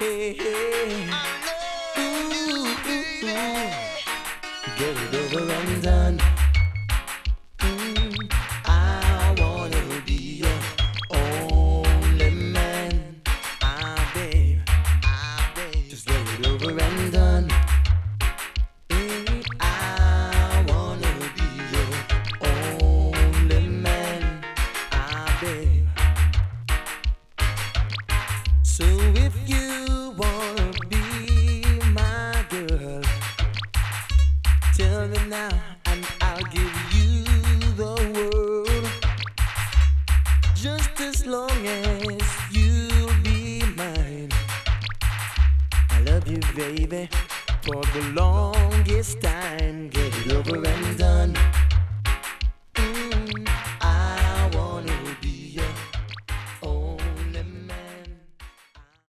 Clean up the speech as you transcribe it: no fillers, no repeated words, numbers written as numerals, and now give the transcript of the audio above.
Get it over and done. I wanna be your only man. Babe, just get it over and done. I wanna be your only man. Babe. So if you wanna be my girl, tell me now, and I'll give you the world. Just as long as you'll be mine. I love you, baby, for the longest time. Get it over and done.